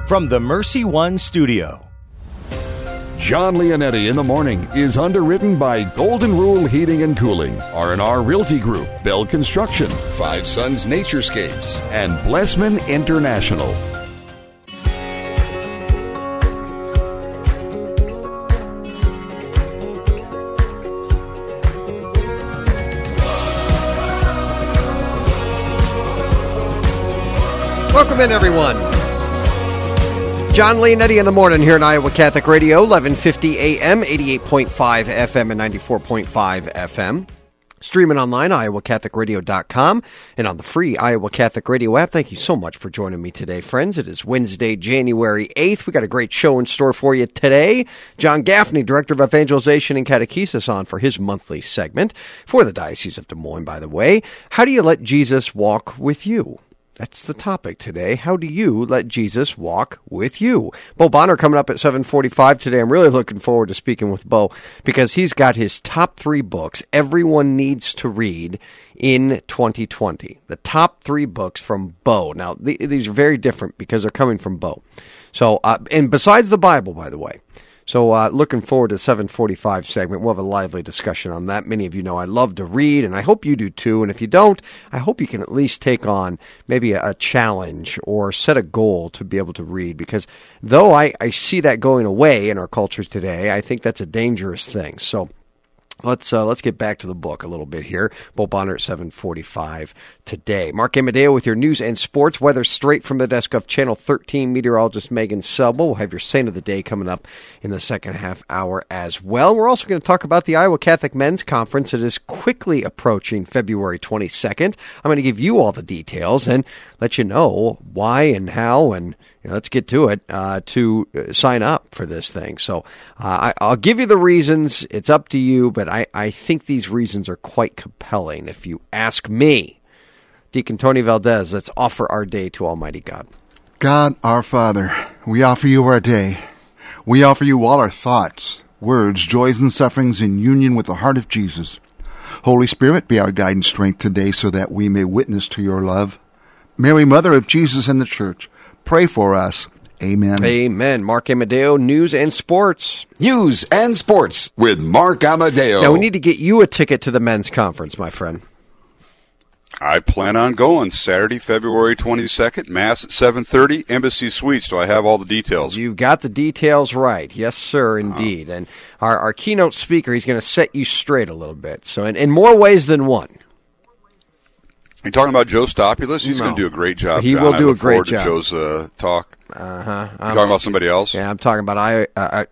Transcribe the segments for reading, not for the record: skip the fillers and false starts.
from the Mercy One studio. John Leonetti in the Morning is underwritten by Golden Rule Heating and Cooling, R&R Realty Group, Bell Construction, Five Sons Naturescapes, and Blessman International. Welcome in, everyone. John Leonetti in the Morning here on Iowa Catholic Radio, 1150 AM, 88.5 FM, and 94.5 FM. Streaming online, iowacatholicradio.com, and on the free Iowa Catholic Radio app. Thank you so much for joining me today, friends. It is Wednesday, January 8th. We got a great show in store for you today. John Gaffney, Director of Evangelization and Catechesis, on for his monthly segment for the Diocese of Des Moines, by the way. How do you let Jesus walk with you? That's the topic today. How do you let Jesus walk with you? Bo Bonner coming up at 7:45 today. I'm really looking forward to speaking with Bo because he's got his top 3 books everyone needs to read in 2020. The top 3 books from Bo. Now, these are very different because they're coming from Bo. So, and besides the Bible, by the way. So looking forward to the 7:45 segment. We'll have a lively discussion on that. Many of you know I love to read, and I hope you do too. And if you don't, I hope you can at least take on maybe a challenge or set a goal to be able to read. Because though I see that going away in our culture today, I think that's a dangerous thing. So let's get back to the book a little bit here. Bo Bonner at 7:45 today. Mark Amadeo with your news and sports weather straight from the desk of Channel 13. Meteorologist Megan Selbel. We'll have your saint of the day coming up in the second half hour as well. We're also going to talk about the Iowa Catholic Men's Conference. It is quickly approaching February 22nd. I'm going to give you all the details and let you know why and how, and let's get to it, to sign up for this thing. So I'll give you the reasons. It's up to you, but I think these reasons are quite compelling if you ask me. Deacon Tony Valdez, let's offer our day to Almighty God. God, our Father, we offer you our day. We offer you all our thoughts, words, joys, and sufferings in union with the heart of Jesus. Holy Spirit, be our guide and strength today so that we may witness to your love. Mary, Mother of Jesus and the Church, pray for us. Amen. Amen. Mark Amadeo, news and sports. News and sports with Mark Amadeo. Now, we need to get you a ticket to the men's conference, my friend. I plan on going Saturday, February 22nd, Mass at 7:30, Embassy Suites. Do I have all the details? You got the details right. Yes, sir, indeed. And our keynote speaker, he's going to set you straight a little bit. So in more ways than one. You're talking about Joe Stopulus? He's going to do a great job. He John. will do I a look great forward job. To Joe's talk. Uh-huh. You're talking about somebody else? Yeah, I'm talking about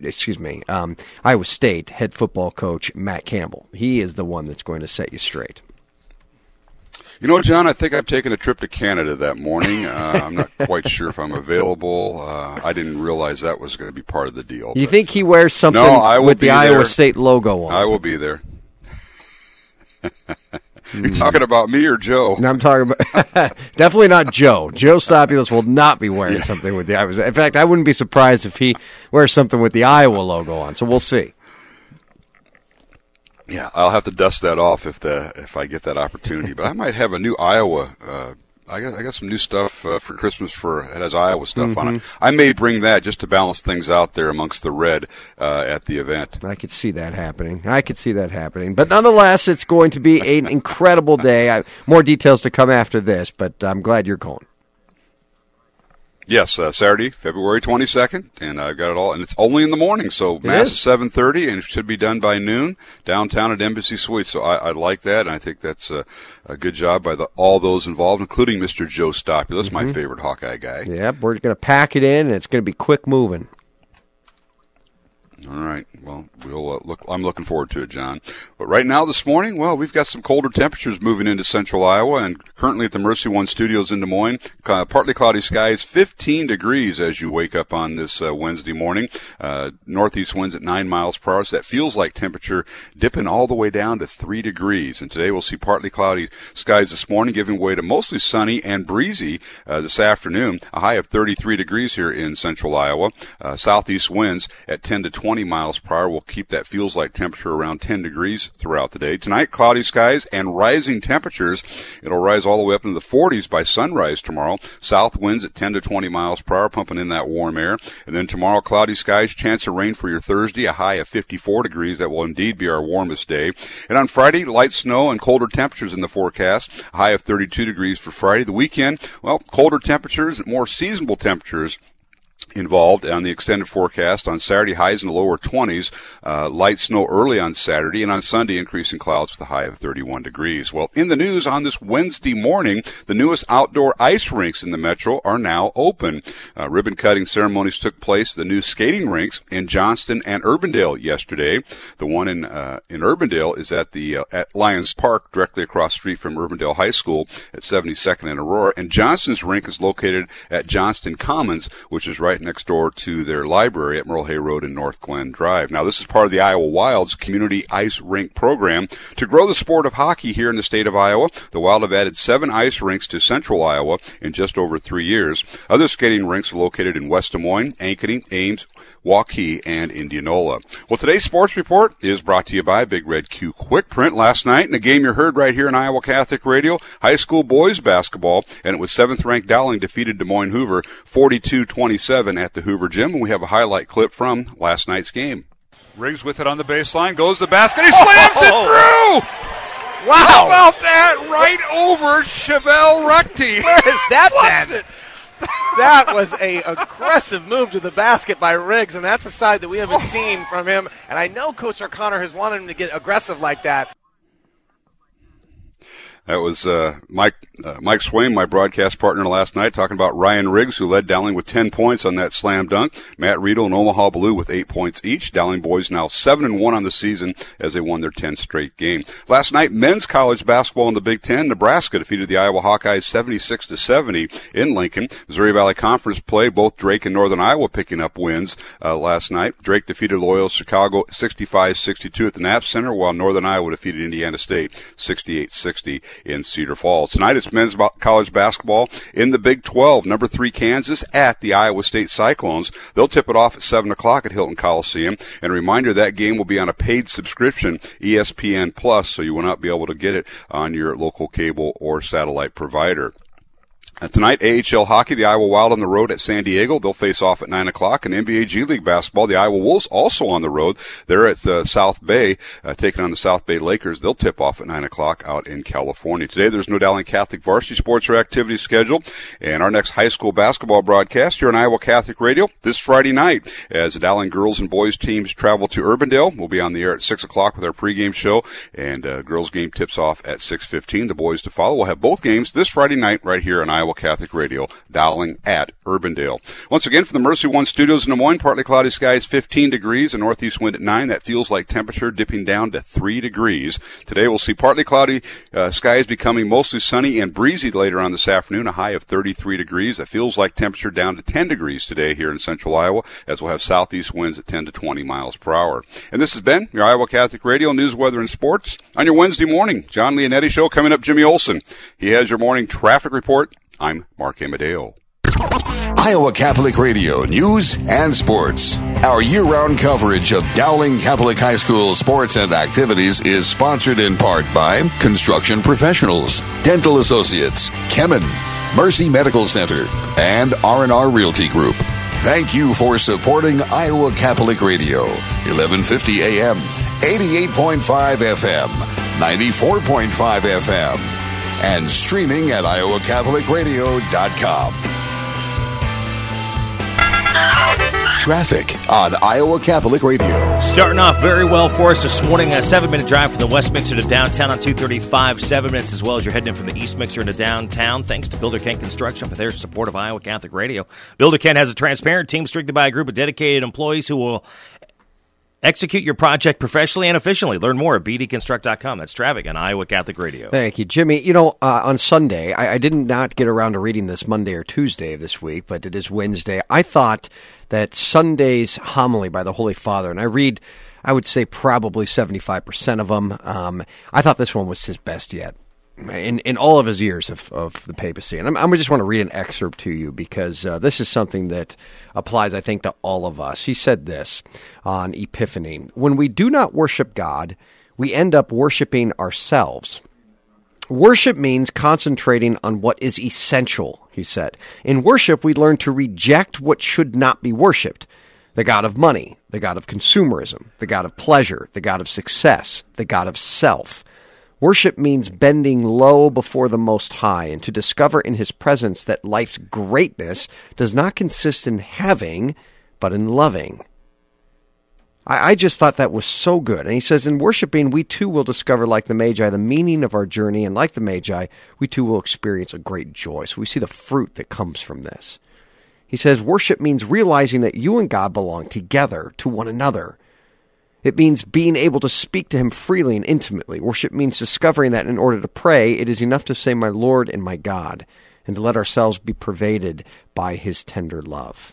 Iowa State head football coach Matt Campbell. He is the one that's going to set you straight. You know, John, I think I'm taking a trip to Canada that morning. I'm not quite sure if I'm available. I didn't realize that was going to be part of the deal. You think he wears something with the Iowa State logo on? I will be there. You're talking about me or Joe? No, I'm talking about definitely not Joe. Joe Stopulus will not be wearing something with the Iowa. In fact, I wouldn't be surprised if he wears something with the Iowa logo on. So we'll see. Yeah, I'll have to dust that off if I get that opportunity. But I might have a new Iowa. I got some new stuff for Christmas that has Iowa stuff on it. I may bring that just to balance things out there amongst the red at the event. I could see that happening. But nonetheless, it's going to be an incredible day. More details to come after this, but I'm glad you're going. Yes, Saturday, February 22nd, and I've got it all, and it's only in the morning, so Mass at 7:30, and it should be done by noon, downtown at Embassy Suites, so I like that, and I think that's a good job by all those involved, including Mr. Joe Stopulus, my favorite Hawkeye guy. Yep, we're going to pack it in, and it's going to be quick moving. All right. Well, I'm looking forward to it, John. But right now, this morning, we've got some colder temperatures moving into central Iowa, and currently at the Mercy One Studios in Des Moines, partly cloudy skies, 15 degrees as you wake up on this Wednesday morning. Northeast winds at 9 miles per hour. So that feels like temperature dipping all the way down to 3 degrees. And today we'll see partly cloudy skies this morning, giving way to mostly sunny and breezy this afternoon. A high of 33 degrees here in central Iowa. Southeast winds at 10 to 20 miles per hour will keep that feels like temperature around 10 degrees throughout the day. Tonight, cloudy skies and rising temperatures. It'll rise all the way up into the 40s by sunrise tomorrow. South winds at 10 to 20 miles per hour, pumping in that warm air. And then tomorrow, cloudy skies, chance of rain for your Thursday, a high of 54 degrees. That will indeed be our warmest day. And on Friday, light snow and colder temperatures in the forecast, a high of 32 degrees for Friday. The weekend, well, colder temperatures, more seasonable temperatures involved on the extended forecast. On Saturday, highs in the lower 20s, light snow early on Saturday, and on Sunday, increasing clouds with a high of 31 degrees. Well, in the news on this Wednesday morning, the newest outdoor ice rinks in the metro are now open. Ribbon cutting ceremonies took place at the new skating rinks in Johnston and Urbandale yesterday. The one in Urbandale is at at Lions Park, directly across the street from Urbandale High School at 72nd and Aurora. And Johnston's rink is located at Johnston Commons, which is right next door to their library at Merle Hay Road and North Glen Drive. Now, this is part of the Iowa Wild's Community Ice Rink program. To grow the sport of hockey here in the state of Iowa, the Wild have added 7 ice rinks to central Iowa in just over 3 years. Other skating rinks are located in West Des Moines, Ankeny, Ames, Waukee, and Indianola. Well, today's sports report is brought to you by Big Red Q Quick Print. Last night, in a game you heard right here on Iowa Catholic Radio, high school boys basketball, and it was 7th-ranked Dowling defeated Des Moines Hoover 42-27 at the Hoover Gym, and we have a highlight clip from last night's game. Riggs with it on the baseline, goes to the basket, he slams it through! Wow! How about that? Right over Chevelle Ruckty. Where has that been? That was a aggressive move to the basket by Riggs, and that's a side that we haven't seen from him. And I know Coach O'Connor has wanted him to get aggressive like that. That was Mike Swain, my broadcast partner last night, talking about Ryan Riggs, who led Dowling with 10 points on that slam dunk. Matt Riedel and Omaha Blue with 8 points each. Dowling boys now 7-1 on the season as they won their 10th straight game. Last night, men's college basketball in the Big Ten. Nebraska defeated the Iowa Hawkeyes 76-70 in Lincoln. Missouri Valley Conference play, both Drake and Northern Iowa picking up wins last night. Drake defeated Loyola Chicago 65-62 at the Knapp Center, while Northern Iowa defeated Indiana State 68-60 in Cedar Falls. Tonight it's men's college basketball in the Big 12. Number 3 Kansas at the Iowa State Cyclones. They'll tip it off at 7 o'clock at Hilton Coliseum. And a reminder, that game will be on a paid subscription, ESPN Plus, so you will not be able to get it on your local cable or satellite provider. Tonight, AHL hockey, the Iowa Wild on the road at San Diego. They'll face off at 9 o'clock. And NBA G League basketball, the Iowa Wolves also on the road. They're at South Bay, taking on the South Bay Lakers. They'll tip off at 9 o'clock out in California. Today, there's no Dowling Catholic varsity sports or activities scheduled. And our next high school basketball broadcast here on Iowa Catholic Radio this Friday night, as the Dowling girls and boys teams travel to Urbandale. We'll be on the air at 6 o'clock with our pregame show. And girls game tips off at 6:15. The boys to follow. We'll have both games this Friday night right here on Iowa Catholic Radio, Dowling at Urbandale. Once again, from the Mercy One Studios in Des Moines, partly cloudy skies, 15 degrees, a northeast wind at 9. That feels like temperature dipping down to 3 degrees. Today we'll see partly cloudy skies becoming mostly sunny and breezy later on this afternoon, a high of 33 degrees. That feels like temperature down to 10 degrees today here in central Iowa, as we'll have southeast winds at 10 to 20 miles per hour. And this has been your Iowa Catholic Radio News, Weather, and Sports on your Wednesday morning. John Leonetti Show. Coming up, Jimmy Olson. He has your morning traffic report. I'm Mark Amadeo. Iowa Catholic Radio News and Sports. Our year-round coverage of Dowling Catholic High School sports and activities is sponsored in part by Construction Professionals, Dental Associates, Kemen, Mercy Medical Center, and R&R Realty Group. Thank you for supporting Iowa Catholic Radio, 1150 AM, 88.5 FM, 94.5 FM. And streaming at iowacatholicradio.com. Traffic on Iowa Catholic Radio. Starting off very well for us this morning. A 7-minute drive from the West Mixer to downtown on 235. 7 minutes as well as you're heading in from the East Mixer into downtown. Thanks to Builder Ken Construction for their support of Iowa Catholic Radio. Builder Ken has a transparent team strengthened by a group of dedicated employees who will execute your project professionally and efficiently. Learn more at bdconstruct.com. That's traffic on Iowa Catholic Radio. Thank you, Jimmy. You know, on Sunday, I did not get around to reading this Monday or Tuesday of this week, but it is Wednesday. I thought that Sunday's homily by the Holy Father, and I read, I would say probably 75% of them, I thought this one was his best yet. in all of his years of the papacy. And I just want to read an excerpt to you because this is something that applies, I think, to all of us. He said this on Epiphany: when we do not worship God, we end up worshiping ourselves. Worship means concentrating on what is essential, he said. In worship, we learn to reject what should not be worshipped: the God of money, the God of consumerism, the God of pleasure, the God of success, the God of self. Worship means bending low before the Most High and to discover in His presence that life's greatness does not consist in having, but in loving. I just thought that was so good. And he says, in worshiping, we too will discover, like the Magi, the meaning of our journey. And like the Magi, we too will experience a great joy. So we see the fruit that comes from this. He says, worship means realizing that you and God belong together to one another. It means being able to speak to Him freely and intimately. Worship means discovering that in order to pray, it is enough to say, my Lord and my God, and to let ourselves be pervaded by His tender love.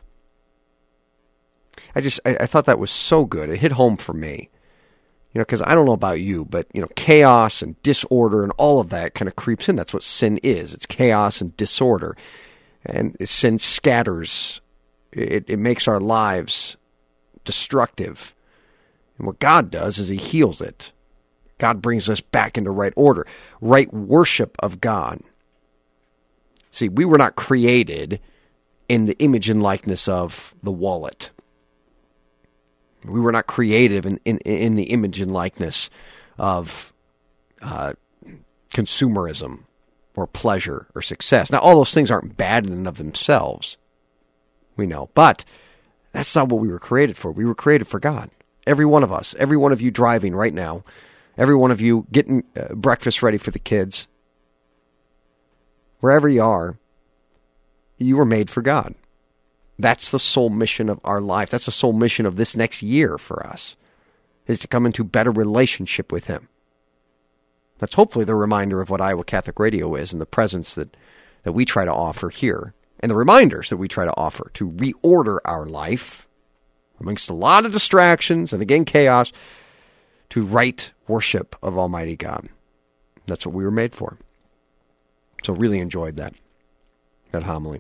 I thought that was so good. It hit home for me. Because I don't know about you, but, chaos and disorder and all of that kind of creeps in. That's what sin is. It's chaos and disorder. And sin scatters. It makes our lives destructive. And what God does is He heals it. God brings us back into right order, right worship of God. See, we were not created in the image and likeness of the wallet. We were not creative in the image and likeness of consumerism or pleasure or success. Now, all those things aren't bad in and of themselves. We know. But that's not what we were created for. We were created for God. Every one of us, every one of you driving right now, every one of you getting breakfast ready for the kids, wherever you are, you were made for God. That's the sole mission of our life. That's the sole mission of this next year for us, is to come into better relationship with Him. That's hopefully the reminder of what Iowa Catholic Radio is and the presence that we try to offer here, and the reminders that we try to offer to reorder our life amongst a lot of distractions and, again, chaos, to right worship of Almighty God. That's what we were made for. So really enjoyed that homily.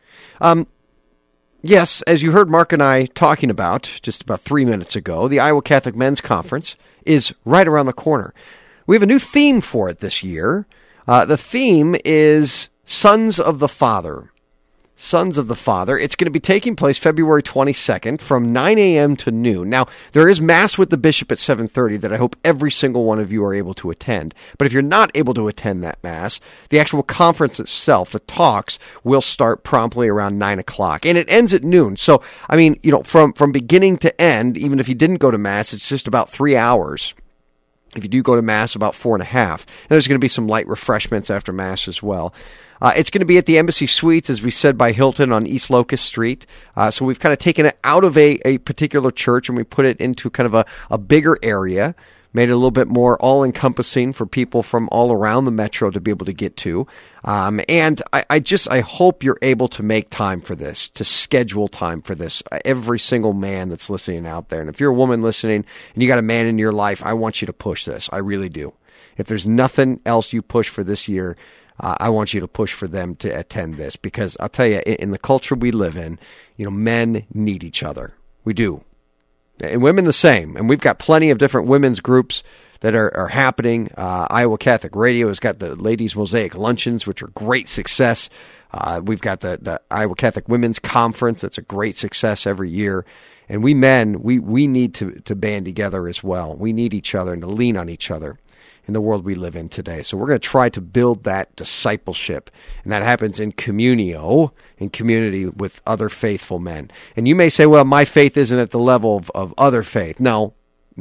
Yes, as you heard Mark and I talking about just about 3 minutes ago, the Iowa Catholic Men's Conference is right around the corner. We have a new theme for it this year. The theme is Sons of the Father. Sons of the Father. It's going to be taking place February 22nd from 9 a.m. to noon. Now, there is Mass with the Bishop at 7:30 that I hope every single one of you are able to attend. But if you're not able to attend that Mass, the actual conference itself, the talks, will start promptly around 9 o'clock. And it ends at noon. So, I mean, from beginning to end, even if you didn't go to Mass, it's just about 3 hours. If you do go to Mass, about 4.5. And there's going to be some light refreshments after Mass as well. It's going to be at the Embassy Suites, as we said, by Hilton on East Locust Street. So we've kind of taken it out of a particular church and we put it into kind of a bigger area, made it a little bit more all-encompassing for people from all around the metro to be able to get to. And I hope you're able to make time for this, to schedule time for this. Every single man that's listening out there. And if you're a woman listening and you got a man in your life, I want you to push this. I really do. If there's nothing else you push for this year, I want you to push for them to attend this, because I'll tell you, in the culture we live in, men need each other. We do. And women the same. And we've got plenty of different women's groups that are happening. Iowa Catholic Radio has got the Ladies Mosaic Luncheons, which are great success. We've got the Iowa Catholic Women's Conference. That's a great success every year. And we men, we need to band together as well. We need each other and to lean on each other in the world we live in today. So we're going to try to build that discipleship. And that happens in communio, in community with other faithful men. And you may say, well, my faith isn't at the level of other faith. No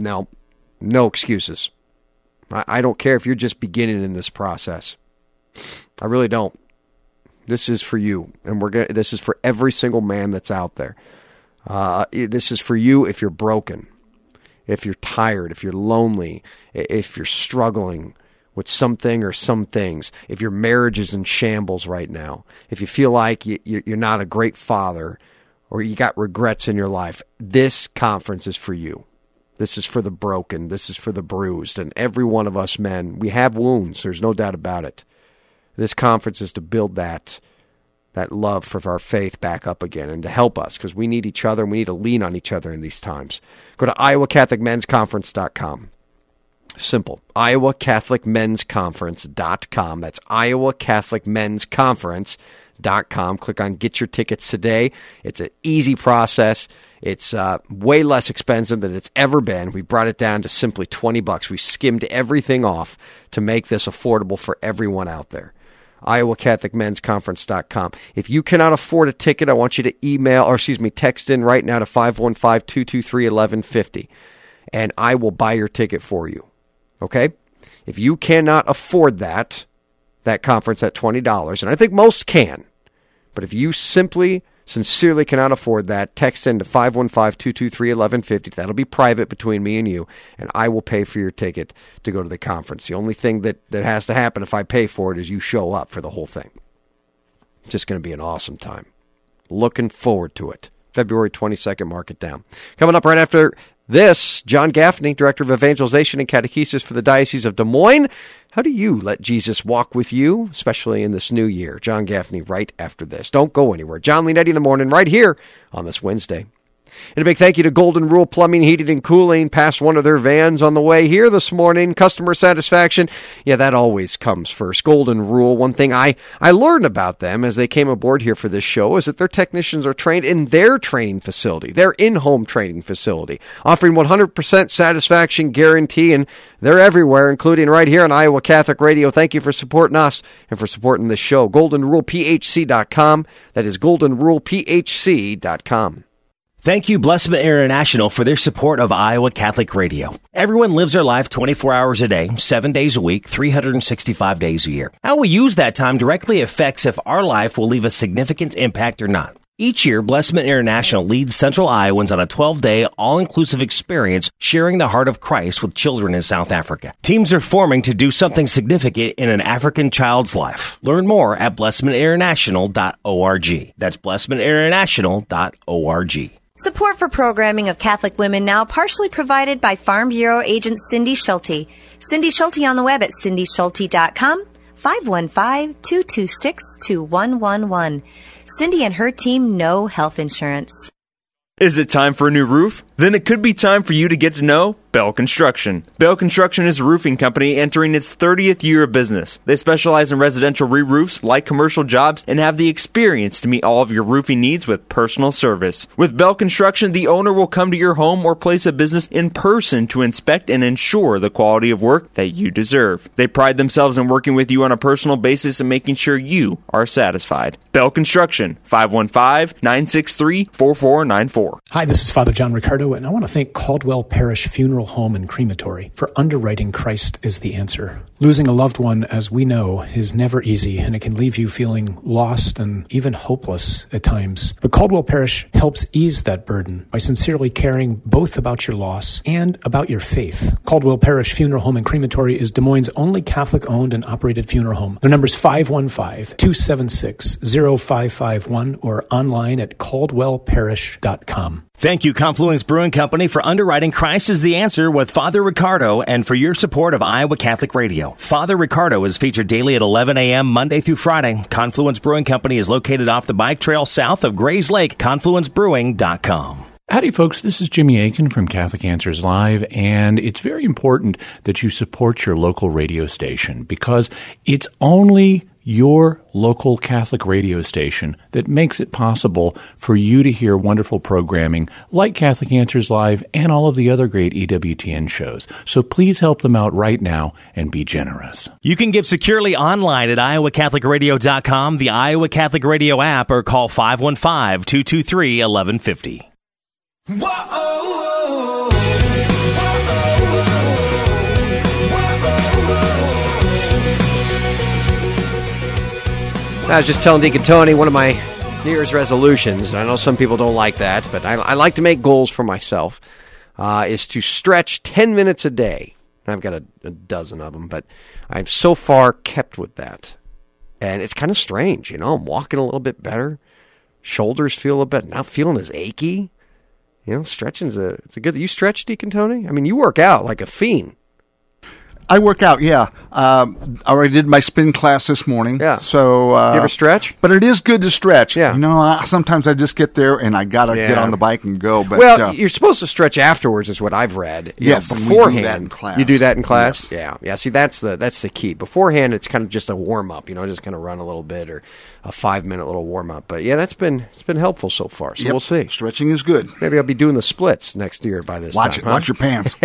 excuses. I don't care if you're just beginning in this process. I really don't. This is for you. And this is for every single man that's out there. This is for you if you're broken, if you're tired, if you're lonely, if you're struggling with something or some things, if your marriage is in shambles right now, if you feel like you're not a great father or you got regrets in your life, this conference is for you. This is for the broken. This is for the bruised. And every one of us men, we have wounds. There's no doubt about it. This conference is to build that love for our faith back up again and to help us, because we need each other and we need to lean on each other in these times. Go to iowacatholicmensconference.com. Simple. iowacatholicmensconference.com. That's iowacatholicmensconference.com. Click on Get Your Tickets today. It's an easy process. It's way less expensive than it's ever been. We brought it down to simply $20. We skimmed everything off to make this affordable for everyone out there. iowacatholicmensconference.com. If you cannot afford a ticket, I want you to text in right now to 515-223-1150, and I will buy your ticket for you. Okay? If you cannot afford that conference at $20, and I think most can, but if you sincerely cannot afford that, text in to 515-223-1150. That'll be private between me and you, and I will pay for your ticket to go to the conference. The only thing that has to happen if I pay for it is you show up for the whole thing. It's just going to be an awesome time. Looking forward to it. February 22nd, mark it down. Coming up right after this, John Gaffney, Director of Evangelization and Catechesis for the Diocese of Des Moines. How do you let Jesus walk with you, especially in this new year? John Gaffney right after this. Don't go anywhere. John Leonetti in the morning right here on this Wednesday. And a big thank you to Golden Rule Plumbing, Heating, and Cooling. Passed one of their vans on the way here this morning. Customer satisfaction, yeah, that always comes first. Golden Rule, one thing I learned about them as they came aboard here for this show is that their technicians are trained in their training facility, their in-home training facility, offering 100% satisfaction guarantee, and they're everywhere, including right here on Iowa Catholic Radio. Thank you for supporting us and for supporting this show. GoldenRulePHC.com. That is GoldenRulePHC.com. Thank you, Blessman International, for their support of Iowa Catholic Radio. Everyone lives their life 24 hours a day, 7 days a week, 365 days a year. How we use that time directly affects if our life will leave a significant impact or not. Each year, Blessman International leads Central Iowans on a 12-day, all-inclusive experience sharing the heart of Christ with children in South Africa. Teams are forming to do something significant in an African child's life. Learn more at blessmaninternational.org. That's blessmaninternational.org. Support for programming of Catholic Women Now partially provided by Farm Bureau agent Cindy Schulte. Cindy Schulte on the web at cindyschulte.com, 515-226-2111. Cindy and her team know health insurance. Is it time for a new roof? Then it could be time for you to get to know Bell Construction. Bell Construction is a roofing company entering its 30th year of business. They specialize in residential re-roofs, like commercial jobs, and have the experience to meet all of your roofing needs with personal service. With Bell Construction, the owner will come to your home or place of business in person to inspect and ensure the quality of work that you deserve. They pride themselves in working with you on a personal basis and making sure you are satisfied. Bell Construction, 515-963-4494. Hi, this is Father John Ricardo, and I want to thank Caldwell Parish Funeral Home and Crematory for underwriting Christ is the Answer. Losing a loved one, as we know, is never easy, and it can leave you feeling lost and even hopeless at times. But Caldwell Parish helps ease that burden by sincerely caring both about your loss and about your faith. Caldwell Parish Funeral Home and Crematory is Des Moines' only Catholic-owned and operated funeral home. Their number is 515-276-0551 or online at caldwellparish.com. Thank you, Confluence Brewing Company, for underwriting Christ is the Answer with Father Ricardo and for your support of Iowa Catholic Radio. Father Ricardo is featured daily at 11 a.m. Monday through Friday. Confluence Brewing Company is located off the bike trail south of Grays Lake, confluencebrewing.com. Howdy, folks. This is Jimmy Aiken from Catholic Answers Live, and it's very important that you support your local radio station because it's only your local Catholic radio station that makes it possible for you to hear wonderful programming like Catholic Answers Live and all of the other great EWTN shows. So please help them out right now and be generous. You can give securely online at iowacatholicradio.com, the Iowa Catholic Radio app, or call 515-223-1150. I was just telling Deacon Tony, one of my New Year's resolutions, and I know some people don't like that, but I like to make goals for myself, is to stretch 10 minutes a day. I've got a dozen of them, but I've so far kept with that. And it's kind of strange, you know, I'm walking a little bit better. Shoulders feel a bit, not feeling as achy. Stretching's it's a good. You stretch, Deacon Tony? I mean, you work out like a fiend. I work out, yeah. I already did my spin class this morning. Yeah. So, you ever stretch? But it is good to stretch. Yeah. Sometimes I just get there and I got to get on the bike and go. But you're supposed to stretch afterwards is what I've read. Yes, beforehand. we do that in class. You do that in class? Yes. Yeah. See, that's the key. Beforehand, it's kind of just a warm-up, just kind of run a little bit or a 5-minute little warm-up. But, yeah, it's been helpful so far, so we'll see. Stretching is good. Maybe I'll be doing the splits next year by this time. Watch your pants.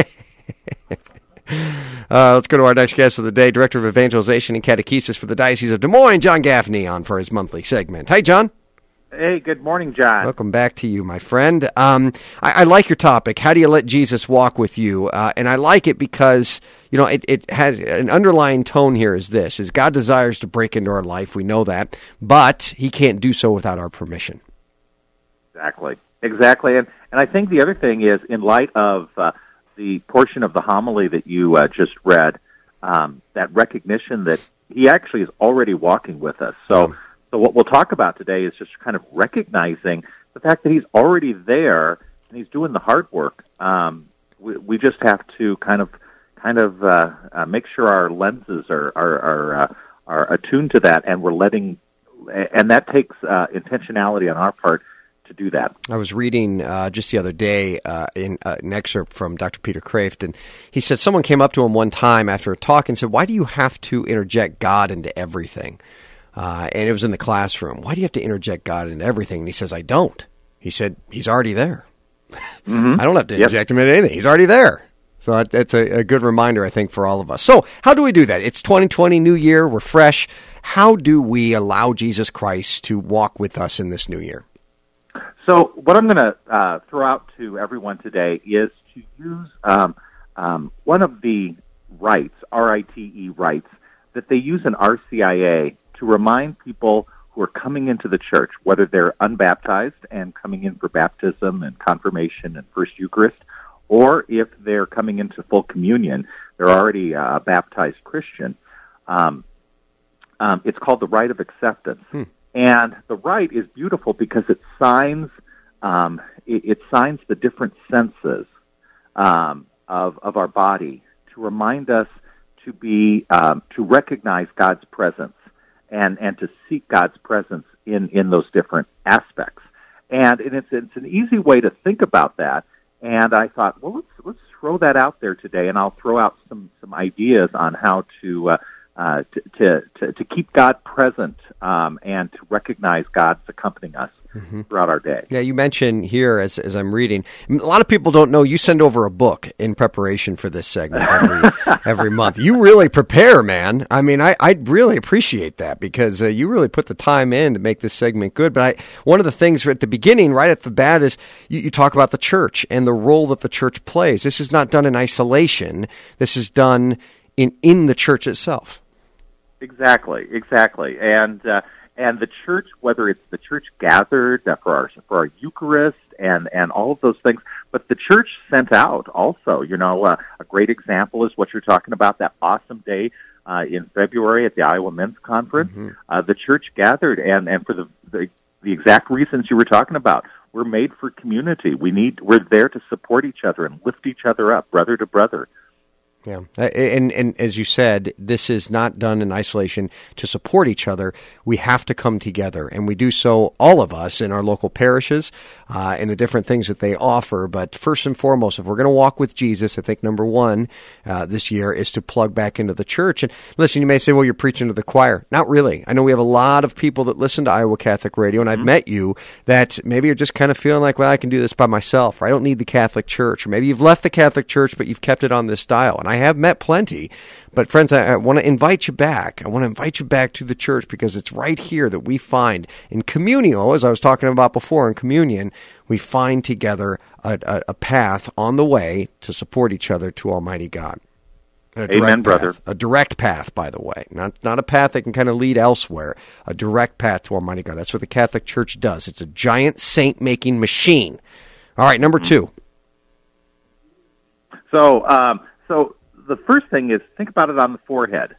Let's go to our next guest of the day, Director of Evangelization and Catechesis for the Diocese of Des Moines, John Gaffney, on for his monthly segment. Hi, John. Hey, good morning, John. Welcome back to you, my friend. I like your topic. How do you let Jesus walk with you? And I like it because, it has an underlying tone here is this, is God desires to break into our life. We know that, but he can't do so without our permission. Exactly. And I think the other thing is, in light of the portion of the homily that you just read, that recognition that he actually is already walking with us. So what we'll talk about today is just kind of recognizing the fact that he's already there and he's doing the hard work. We just have to kind of make sure our lenses are attuned to that, and we're letting, and that takes intentionality on our part to do that. I was reading just the other day in an excerpt from Dr. Peter Kraft, and he said someone came up to him one time after a talk and said, "Why do you have to interject God into everything?" And it was in the classroom. "Why do you have to interject God into everything?" And he says, "I don't." He said, "He's already there." Mm-hmm. I don't have to inject him into anything. He's already there. So that's a good reminder, I think, for all of us. So how do we do that? It's 2020, new year, we're fresh. How do we allow Jesus Christ to walk with us in this new year? So what I'm going to throw out to everyone today is to use one of the rites, R-I-T-E rites, that they use in RCIA to remind people who are coming into the church, whether they're unbaptized and coming in for baptism and confirmation and First Eucharist, or if they're coming into full communion, they're already a baptized Christian. It's called the Rite of Acceptance. And the rite is beautiful because it signs the different senses of our body to remind us to be to recognize God's presence and to seek God's presence in those different aspects. And it's an easy way to think about that. And I thought, well, let's throw that out there today, and I'll throw out some ideas on how to keep God present and to recognize God's accompanying us throughout our day. Yeah, you mentioned here, as I'm reading, a lot of people don't know you send over a book in preparation for this segment every month. You really prepare, man. I mean, I really appreciate that because you really put the time in to make this segment good. But one of the things at the beginning, right at the bat, is you talk about the church and the role that the church plays. This is not done in isolation. This is done in the church itself. Exactly. And the church, whether it's the church gathered for our Eucharist and all of those things, but the church sent out also. A great example is what you're talking about, that awesome day in February at the Iowa Men's Conference. The church gathered, and for the exact reasons you were talking about. We're made for community. We're there to support each other and lift each other up, brother to brother. Yeah, and as you said, this is not done in isolation to support each other. We have to come together, and we do so, all of us, in our local parishes and the different things that they offer. But first and foremost, if we're going to walk with Jesus, I think number one this year is to plug back into the church. And listen, you may say, well, you're preaching to the choir. Not really. I know we have a lot of people that listen to Iowa Catholic Radio, and I've met you that maybe you're just kind of feeling like, well, I can do this by myself, or I don't need the Catholic Church, or maybe you've left the Catholic Church, but you've kept it on this style. And I have met plenty, but friends, I want to invite you back. I want to invite you back to the church because it's right here that we find in communio, as I was talking about before, in communion, we find together a path on the way to support each other to Almighty God. Amen, brother. A direct path, by the way, not a path that can kind of lead elsewhere. A direct path to Almighty God. That's what the Catholic Church does. It's a giant saint-making machine. All right, number two. So the first thing is think about it on the forehead.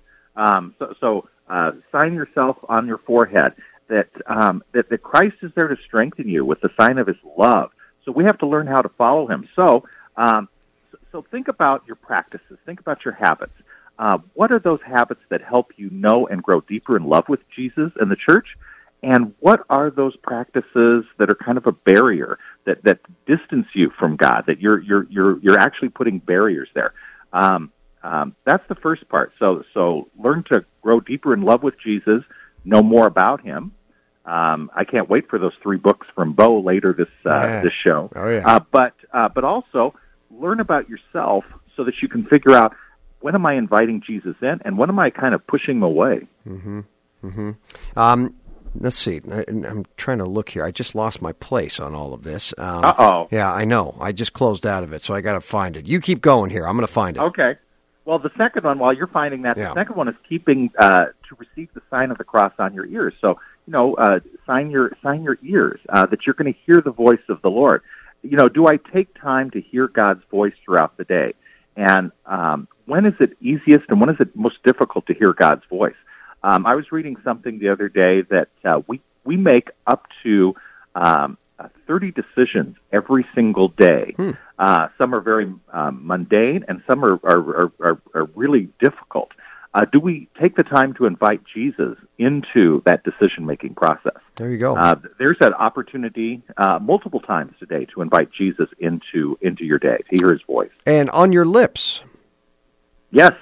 Sign yourself on your forehead that Christ is there to strengthen you with the sign of His love. So we have to learn how to follow him. So think about your practices. Think about your habits. What are those habits that help you know and grow deeper in love with Jesus and the church? And what are those practices that are kind of a barrier that distance you from God? That you're actually putting barriers there. That's the first part. So learn to grow deeper in love with Jesus, know more about him. I can't wait for those 3 books from Bo later this show. Oh, yeah. But also learn about yourself so that you can figure out, when am I inviting Jesus in, and when am I kind of pushing him away? Mm-hmm. Mm-hmm. Let's see. I'm trying to look here. I just lost my place on all of this. Uh-oh. Yeah, I know. I just closed out of it, so I got to find it. You keep going here. I'm going to find it. Okay. Well, the second one, while you're finding that, Yeah. The second one is keeping to receive the sign of the cross on your ears. So, sign your ears that you're going to hear the voice of the Lord. Do I take time to hear God's voice throughout the day? And when is it easiest and when is it most difficult to hear God's voice? I was reading something the other day that we make up to 30 decisions every single day. Some are very mundane, and some are really difficult. Do we take the time to invite Jesus into that decision-making process? There you go. There's that opportunity multiple times today to invite Jesus into your day, to hear his voice. And on your lips. Yes.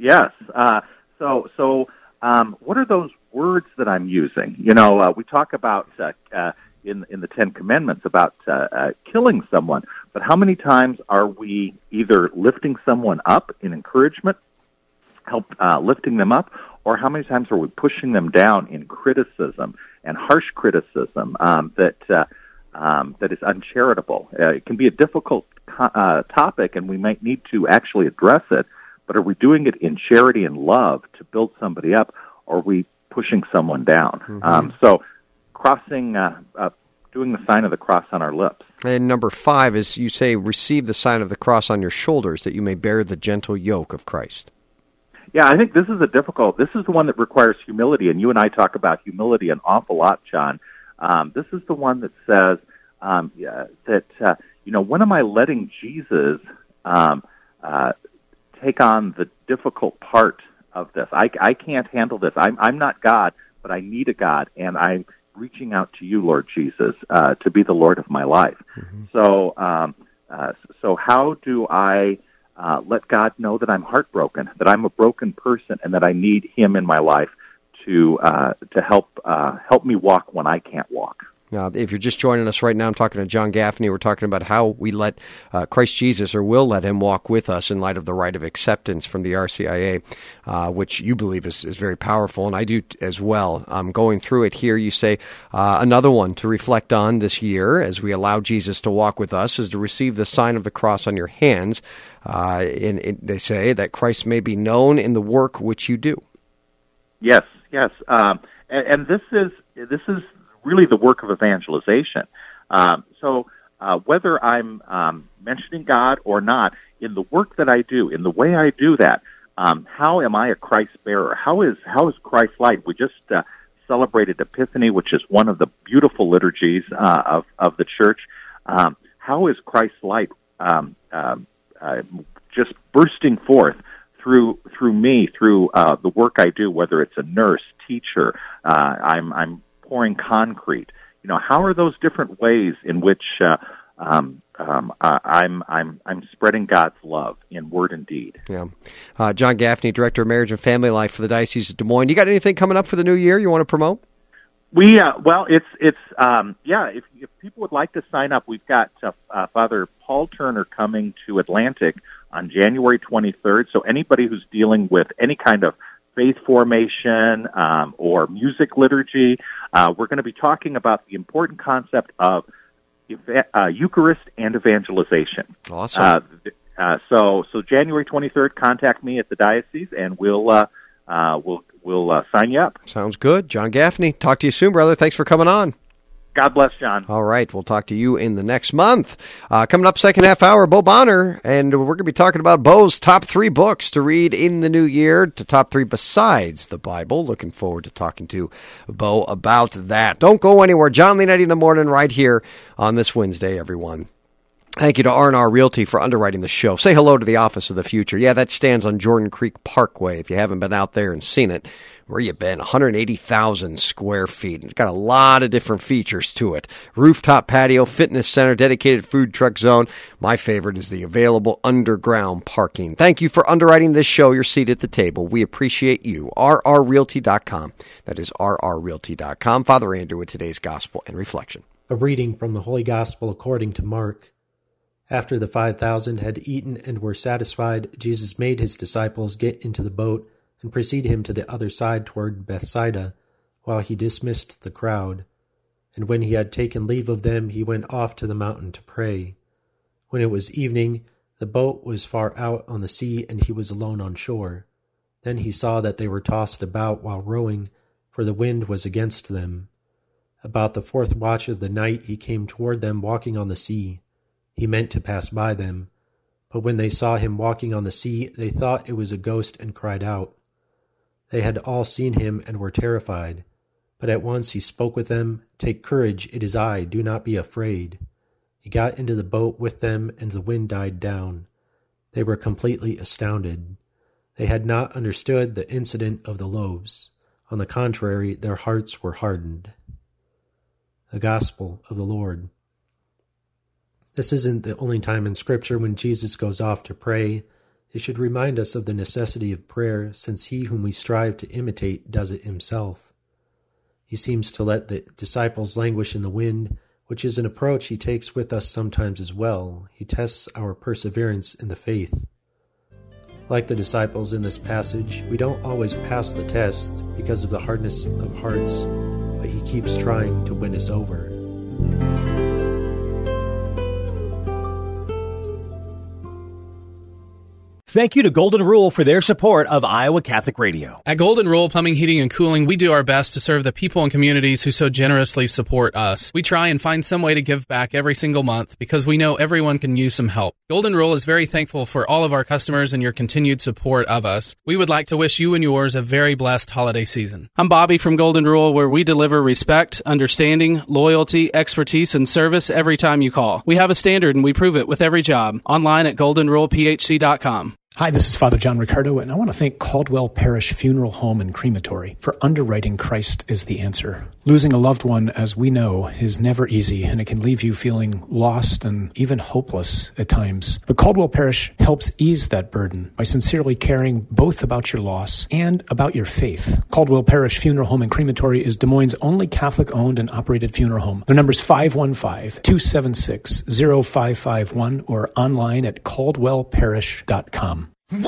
So what are those words that I'm using? We talk about in the 10 Commandments about killing someone, but how many times are we either lifting someone up in encouragement, lifting them up, or how many times are we pushing them down in criticism and harsh criticism that is uncharitable? It can be a difficult topic, and we might need to actually address it, but are we doing it in charity and love to build somebody up, or are we pushing someone down? Mm-hmm. So crossing, doing the sign of the cross on our lips. And number 5 is, you say, receive the sign of the cross on your shoulders, that you may bear the gentle yoke of Christ. Yeah, I think this is this is the one that requires humility, and you and I talk about humility an awful lot, John. This is the one that says when am I letting Jesus take on the difficult part of this? I can't handle this. I'm not God, but I need a God, and I'm reaching out to you, Lord Jesus, to be the Lord of my life. Mm-hmm. So how do I let God know that I'm heartbroken, that I'm a broken person, and that I need him in my life to help me walk when I can't walk? Now, if you're just joining us right now, I'm talking to John Gaffney. We're talking about how we let Christ Jesus, or will let him, walk with us in light of the rite of acceptance from the RCIA, which you believe is very powerful, and I do as well. Going through it here, you say another one to reflect on this year as we allow Jesus to walk with us is to receive the sign of the cross on your hands. They say that Christ may be known in the work which you do. Yes. And this is really the work of evangelization. So whether I'm mentioning God or not, in the work that I do, in the way I do that, how am I a Christ bearer? How is Christ light? We just celebrated Epiphany, which is one of the beautiful liturgies of the church. How is Christ light just bursting forth through me, through the work I do, whether it's a nurse, teacher, I'm pouring concrete. How are those different ways in which I'm spreading God's love in word and deed? Yeah. John Gaffney, Director of Marriage and Family Life for the Diocese of Des Moines. You got anything coming up for the new year you want to promote? If people would like to sign up, we've got Father Paul Turner coming to Atlantic on January 23rd. So anybody who's dealing with any kind of faith formation or music liturgy, we're going to be talking about the important concept of Eucharist and evangelization. Awesome. So January 23rd, contact me at the diocese, and we'll sign you up. Sounds good. John Gaffney, talk to you soon, brother. Thanks for coming on. God bless, John. All right, we'll talk to you in the next month. Coming up second half hour, Bo Bonner, and we're going to be talking about Bo's top 3 books to read in the new year, to top 3 besides the Bible. Looking forward to talking to Bo about that. Don't go anywhere. John Leonetti in the morning right here on this Wednesday, everyone. Thank you to R&R Realty for underwriting the show. Say hello to the Office of the Future. Yeah, that stands on Jordan Creek Parkway. If you haven't been out there and seen it, where you been? 180,000 square feet. It's got a lot of different features to it. Rooftop patio, fitness center, dedicated food truck zone. My favorite is the available underground parking. Thank you for underwriting this show. Your seat at the table. We appreciate you. rrrealty.com. That is rrrealty.com. Father Andrew with today's Gospel and Reflection. A reading from the Holy Gospel according to Mark. After the 5,000 had eaten and were satisfied, Jesus made his disciples get into the boat and precede him to the other side toward Bethsaida, while he dismissed the crowd. And when he had taken leave of them, he went off to the mountain to pray. When it was evening, the boat was far out on the sea, and he was alone on shore. Then he saw that they were tossed about while rowing, for the wind was against them. About the 4th watch of the night he came toward them walking on the sea. He meant to pass by them, but when they saw him walking on the sea, they thought it was a ghost and cried out. They had all seen him and were terrified, but at once he spoke with them, "Take courage, it is I, do not be afraid." He got into the boat with them, and the wind died down. They were completely astounded. They had not understood the incident of the loaves. On the contrary, their hearts were hardened. The Gospel of the Lord. This isn't the only time in Scripture when Jesus goes off to pray. It should remind us of the necessity of prayer, since he whom we strive to imitate does it himself. He seems to let the disciples languish in the wind, which is an approach he takes with us sometimes as well. He tests our perseverance in the faith. Like the disciples in this passage, we don't always pass the test because of the hardness of hearts, but he keeps trying to win us over. Thank you to Golden Rule for their support of Iowa Catholic Radio. At Golden Rule Plumbing, Heating, and Cooling, we do our best to serve the people and communities who so generously support us. We try and find some way to give back every single month because we know everyone can use some help. Golden Rule is very thankful for all of our customers and your continued support of us. We would like to wish you and yours a very blessed holiday season. I'm Bobby from Golden Rule, where we deliver respect, understanding, loyalty, expertise, and service every time you call. We have a standard and we prove it with every job. Online at goldenrulephc.com. Hi, this is Father John Ricardo, and I want to thank Caldwell Parish Funeral Home and Crematory for underwriting Christ is the Answer. Losing a loved one, as we know, is never easy, and it can leave you feeling lost and even hopeless at times. But Caldwell Parish helps ease that burden by sincerely caring both about your loss and about your faith. Caldwell Parish Funeral Home and Crematory is Des Moines' only Catholic-owned and operated funeral home. Their number is 515-276-0551 or online at caldwellparish.com.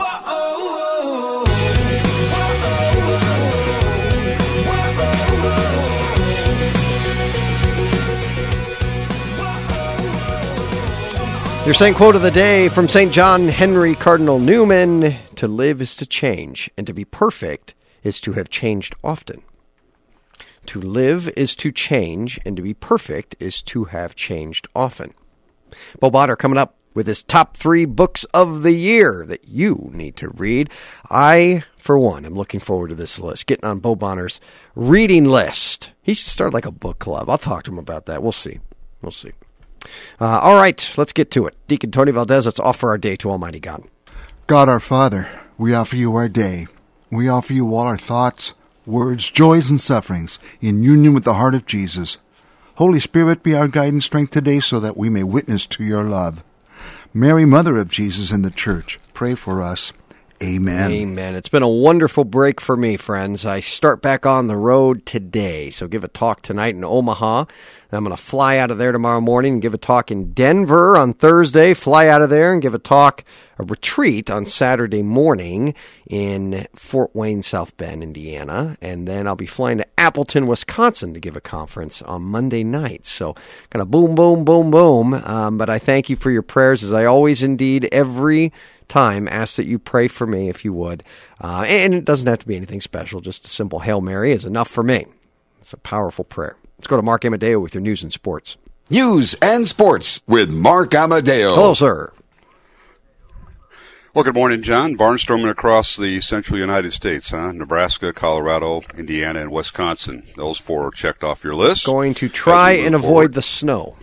Your Saint quote of the day from St. John Henry Cardinal Newman: to live is to change, and to be perfect is to have changed often. To live is to change, and to be perfect is to have changed often. Bo Bonner coming up with his top 3 books of the year that you need to read. I, for one, am looking forward to this list, getting on Bo Bonner's reading list. He should start like a book club. I'll talk to him about that. We'll see. All right, let's get to it. Deacon Tony Valdez, let's offer our day to Almighty God. God our Father, we offer you our day. We offer you all our thoughts, words, joys, and sufferings in union with the heart of Jesus. Holy Spirit, be our guide and strength today so that we may witness to your love. Mary, Mother of Jesus and the Church, pray for us. Amen. Amen. It's been a wonderful break for me, friends. I start back on the road today, so give a talk tonight in Omaha. I'm going to fly out of there tomorrow morning and give a talk in Denver on Thursday, fly out of there and give a retreat on Saturday morning in Fort Wayne, South Bend, Indiana. And then I'll be flying to Appleton, Wisconsin to give a conference on Monday night. So kind of boom, boom, boom, boom. But I thank you for your prayers, as I always indeed every time ask that you pray for me if you would. And it doesn't have to be anything special. Just a simple Hail Mary is enough for me. It's a powerful prayer. Let's go to Mark Amadeo with your news and sports. News and sports with Mark Amadeo. Hello, sir. Well, good morning, John. Barnstorming across the central United States, huh? Nebraska, Colorado, Indiana, and Wisconsin. Those 4 are checked off your list. Going to try and avoid the snow.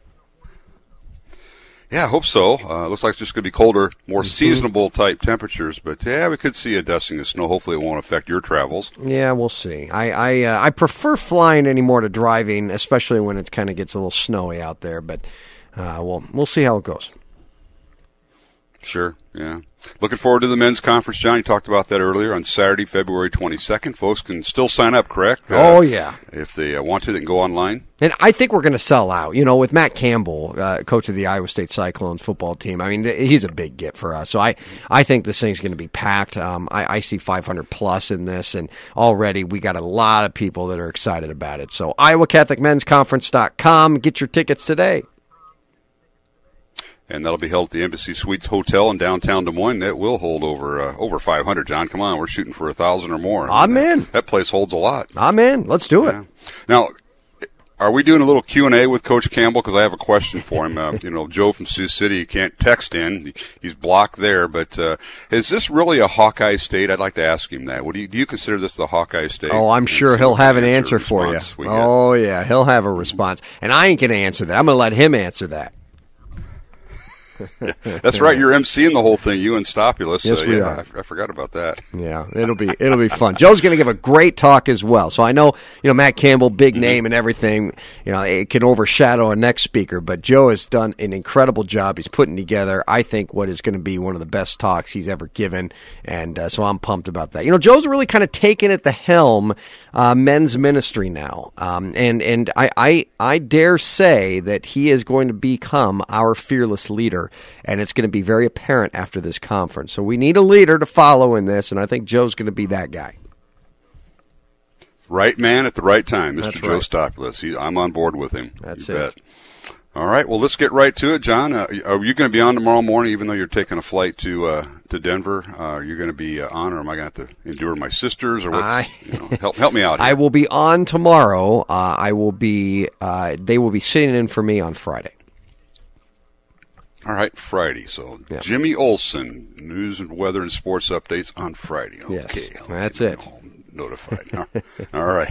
Yeah, I hope so. Looks like it's just going to be colder, more seasonable type temperatures. But, yeah, we could see a dusting of snow. Hopefully it won't affect your travels. Yeah, we'll see. I prefer flying anymore to driving, especially when it kind of gets a little snowy out there. But we'll see how it goes. Sure, yeah. Looking forward to the men's conference, John. You talked about that earlier on Saturday, February 22nd. Folks can still sign up, correct? Oh, yeah. If they want to, they can go online. And I think we're going to sell out. You know, with Matt Campbell, coach of the Iowa State Cyclones football team, I mean, he's a big get for us. So I think this thing's going to be packed. I see 500 plus in this, and already we got a lot of people that are excited about it. So IowaCatholicMen'sConference.com. Get your tickets today. And that'll be held at the Embassy Suites Hotel in downtown Des Moines. That will hold over 500, John. Come on, we're shooting for 1,000 or more. I'm in. That place holds a lot. I'm in. Let's do it. Yeah. Now, are we doing a little Q&A with Coach Campbell? Because I have a question for him. Joe from Sioux City can't text in. He's blocked there. But is this really a Hawkeye state? I'd like to ask him that. Do you consider this the Hawkeye state? Oh, I'm sure he'll have an answer for you. Oh, yeah, he'll have a response. And I ain't going to answer that. I'm going to let him answer that. That's right. You're emceeing the whole thing, you and Stopulus. Yes, we are. I forgot about that. Yeah, it'll be fun. Joe's going to give a great talk as well. So I know, Matt Campbell, big name and everything. It can overshadow a next speaker, but Joe has done an incredible job. He's putting together, I think, what is going to be one of the best talks he's ever given, and so I'm pumped about that. Joe's really kind of taken at the helm men's ministry now, and I dare say that he is going to become our fearless leader. And it's going to be very apparent after this conference. So we need a leader to follow in this, and I think Joe's going to be that guy. Right man at the right time, Mr. That's Joe right. Stopulus. I'm on board with him. That's you it. Bet. All right, well, let's get right to it, John. Are you going to be on tomorrow morning, even though you're taking a flight to Denver? Are you going to be on, or am I going to have to endure my sisters? Or help me out here. I will be on tomorrow. They will be sitting in for me on Friday. All right, Friday. So yeah. Jimmy Olsen, news and weather and sports updates on Friday. Okay, yes, that's it. Notified. All right.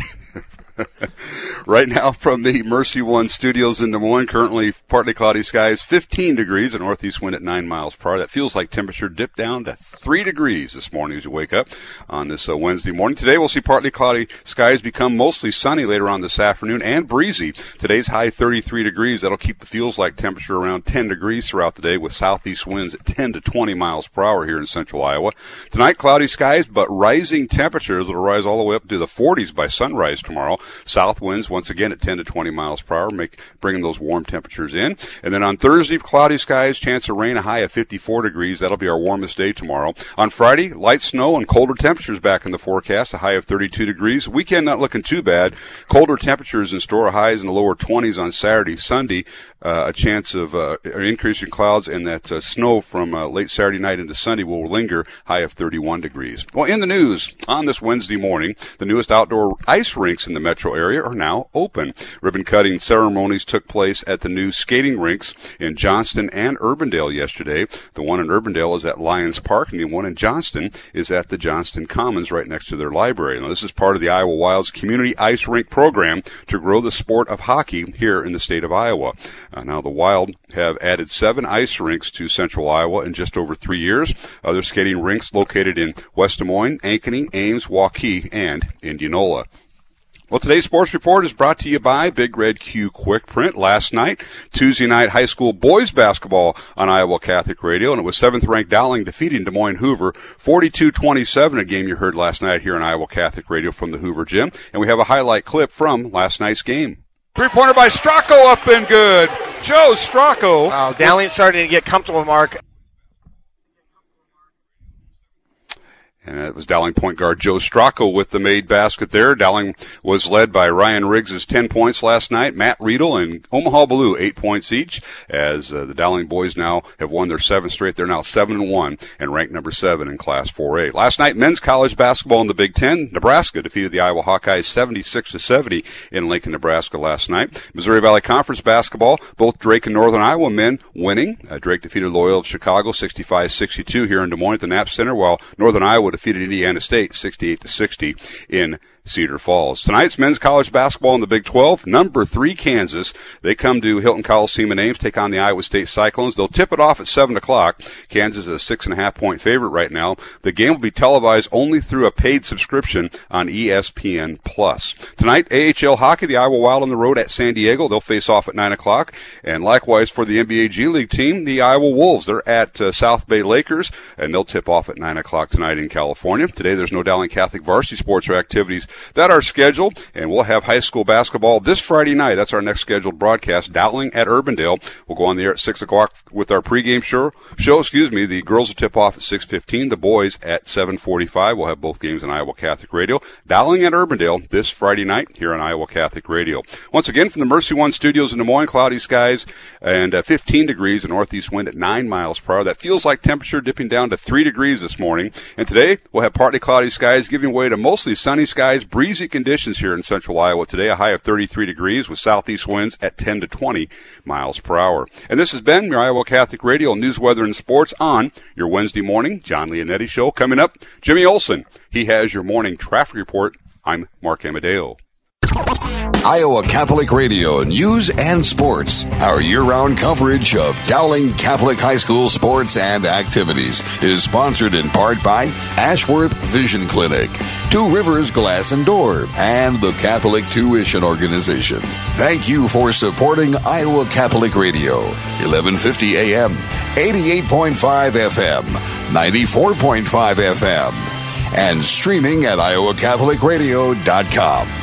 Right now from the Mercy One Studios in Des Moines, currently partly cloudy skies, 15 degrees, a northeast wind at 9 miles per hour. That feels like temperature dipped down to 3 degrees this morning as you wake up on this Wednesday morning. Today we'll see partly cloudy skies become mostly sunny later on this afternoon and breezy. Today's high 33 degrees. That'll keep the feels like temperature around 10 degrees throughout the day with southeast winds at 10 to 20 miles per hour here in central Iowa. Tonight, cloudy skies, but rising temperatures. It'll rise all the way up to the 40s by sunrise tomorrow. South winds once again at 10 to 20 miles per hour, bringing those warm temperatures in. And then on Thursday, cloudy skies, chance of rain, a high of 54 degrees. That'll be our warmest day tomorrow. On Friday, light snow and colder temperatures back in the forecast, a high of 32 degrees. Weekend not looking too bad. Colder temperatures in store, highs in the lower 20s on Saturday. Sunday, a chance of increase in clouds, and that snow from late Saturday night into Sunday will linger, high of 31 degrees. Well, in the news, on this Wednesday morning, the newest outdoor ice rinks in the metro area are now open. Ribbon-cutting ceremonies took place at the new skating rinks in Johnston and Urbandale yesterday. The one in Urbandale is at Lions Park, and the one in Johnston is at the Johnston Commons right next to their library. Now, this is part of the Iowa Wild's community ice rink program to grow the sport of hockey here in the state of Iowa. Now, the Wild have added 7 ice rinks to central Iowa in just over 3 years. Other skating rinks located in West Des Moines, Ankeny, Ames, Waukee, and Indianola. Well, today's sports report is brought to you by Big Red Q Quick Print. Last night, Tuesday night high school boys basketball on Iowa Catholic Radio, and it was 7th-ranked Dowling defeating Des Moines Hoover 42-27, a game you heard last night here on Iowa Catholic Radio from the Hoover Gym. And we have a highlight clip from last night's game. Three-pointer by Stracco up and good. Joe Stracco. Wow, Dowling starting to get comfortable, Mark. And it was Dowling point guard Joe Stracco with the made basket there. Dowling was led by Ryan Riggs' 10 points last night. Matt Riedel and Omaha Blue 8 points each, as the Dowling boys now have won their 7th straight. They're now 7-1 and ranked number 7 in Class 4A. Last night, men's college basketball in the Big Ten. Nebraska defeated the Iowa Hawkeyes 76-70 in Lincoln, Nebraska last night. Missouri Valley Conference basketball, both Drake and Northern Iowa men winning. Drake defeated Loyola of Chicago 65-62 here in Des Moines at the Knapp Center, while Northern Iowa defeated Indiana State 68-60 in Cedar Falls. Tonight's men's college basketball in the Big 12. Number 3 Kansas. They come to Hilton Coliseum in Ames, take on the Iowa State Cyclones. They'll tip it off at 7 o'clock. Kansas is a 6.5-point favorite right now. The game will be televised only through a paid subscription on ESPN+. Tonight, AHL hockey, the Iowa Wild on the road at San Diego. They'll face off at 9 o'clock. And likewise for the NBA G League team, the Iowa Wolves. They're at South Bay Lakers, and they'll tip off at 9 o'clock tonight in California. Today, there's no Dowling Catholic varsity sports or activities that are scheduled, and we'll have high school basketball this Friday night. That's our next scheduled broadcast. Dowling at Urbandale. We'll go on the air at 6 o'clock with our pregame show. The girls will tip off at 6:15. The boys at 7:45. We'll have both games on Iowa Catholic Radio. Dowling at Urbandale this Friday night here on Iowa Catholic Radio. Once again, from the Mercy One studios in Des Moines, cloudy skies and 15 degrees, a northeast wind at 9 miles per hour. That feels like temperature dipping down to 3 degrees this morning. And today, we'll have partly cloudy skies giving way to mostly sunny skies, breezy conditions here in central Iowa today, a high of 33 degrees with southeast winds at 10 to 20 miles per hour. And this has been your Iowa Catholic Radio News, Weather, and Sports on your Wednesday morning John Leonetti Show. Coming up, Jimmy Olson. He has your morning traffic report. I'm Mark Amadeo. Iowa Catholic Radio News and Sports. Our year-round coverage of Dowling Catholic High School sports and activities is sponsored in part by Ashworth Vision Clinic, Two Rivers Glass and Door, and the Catholic Tuition Organization. Thank you for supporting Iowa Catholic Radio, 1150 AM, 88.5 FM, 94.5 FM, and streaming at iowacatholicradio.com.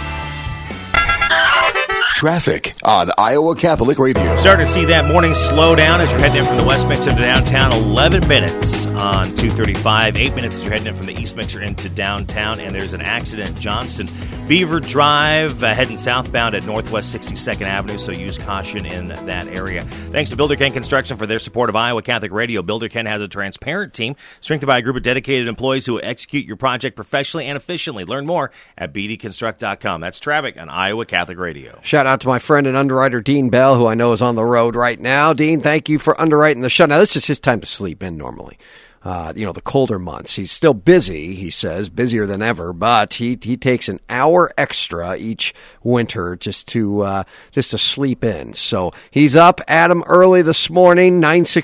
Traffic on Iowa Catholic Radio. Starting to see that morning slowdown as you're heading in from the West Mixer to downtown. 11 minutes on 235. 8 minutes as you're heading in from the East Mixer into downtown. And there's an accident in Johnston. Beaver Drive heading southbound at Northwest 62nd Avenue, so use caution in that area. Thanks to Builder Ken Construction for their support of Iowa Catholic Radio. Builder Ken has a transparent team strengthened by a group of dedicated employees who will execute your project professionally and efficiently. Learn more at bdconstruct.com. That's traffic on Iowa Catholic Radio. Shout out to my friend and underwriter, Dean Bell, who I know is on the road right now. Dean, thank you for underwriting the show. Now, this is his time to sleep in normally. The colder months. He's still busy, he says, busier than ever, but he takes an hour extra each winter just to sleep in. So he's up at him early this morning,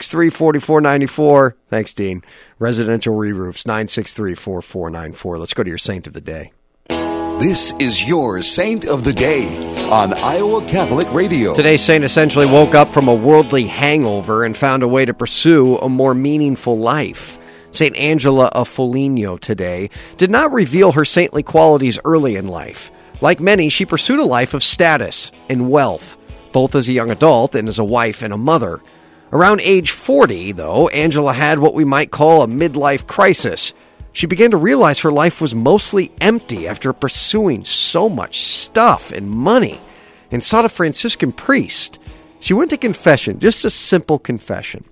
963-4494. Thanks, Dean. Residential re-roofs, 963-4494. Let's go to your saint of the day. This is your Saint of the Day on Iowa Catholic Radio. Today's saint essentially woke up from a worldly hangover and found a way to pursue a more meaningful life. St. Angela of Foligno today did not reveal her saintly qualities early in life. Like many, she pursued a life of status and wealth, both as a young adult and as a wife and a mother. Around age 40, though, Angela had what we might call a midlife crisis. She began to realize her life was mostly empty after pursuing so much stuff and money, and sought a Franciscan priest. She went to confession, just a simple confession.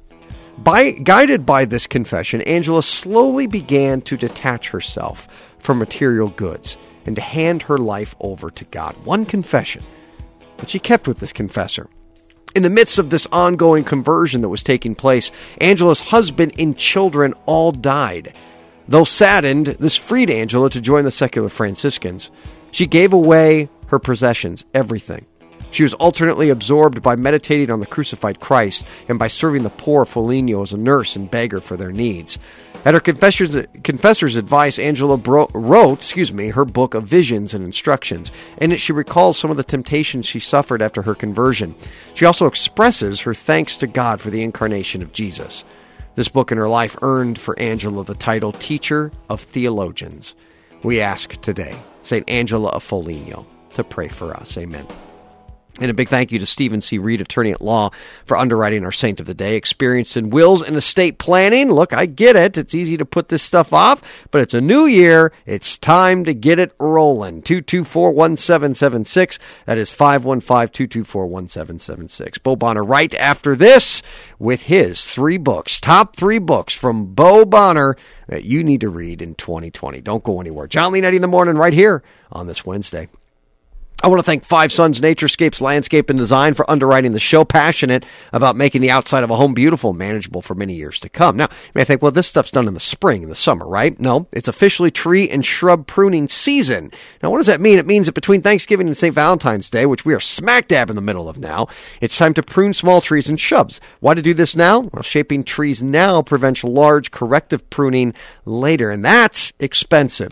Guided by this confession, Angela slowly began to detach herself from material goods and to hand her life over to God. One confession, but she kept with this confessor. In the midst of this ongoing conversion that was taking place, Angela's husband and children all died. Though saddened, this freed Angela to join the secular Franciscans. She gave away her possessions, everything. She was alternately absorbed by meditating on the crucified Christ and by serving the poor of Foligno as a nurse and beggar for their needs. At her confessor's advice, Angela wrote her book of visions and instructions. In it, she recalls some of the temptations she suffered after her conversion. She also expresses her thanks to God for the incarnation of Jesus. This book in her life earned for Angela the title Teacher of Theologians. We ask today, St. Angela of Foligno, to pray for us. Amen. And a big thank you to Stephen C. Reed, attorney at law, for underwriting our saint of the day. Experienced in wills and estate planning. Look, I get it. It's easy to put this stuff off, but it's a new year. It's time to get it rolling. 224-1776. That is 515-224-1776. Bo Bonner right after this with his 3 books. Top 3 books from Bo Bonner that you need to read in 2020. Don't go anywhere. John Leonetti in the morning right here on this Wednesday. I want to thank Five Sons Naturescapes Landscape and Design for underwriting the show. Passionate about making the outside of a home beautiful and manageable for many years to come. Now, you may think, well, this stuff's done in the spring and the summer, right? No, it's officially tree and shrub pruning season. Now, what does that mean? It means that between Thanksgiving and St. Valentine's Day, which we are smack dab in the middle of now, it's time to prune small trees and shrubs. Why to do this now? Well, shaping trees now prevents large corrective pruning later, and that's expensive.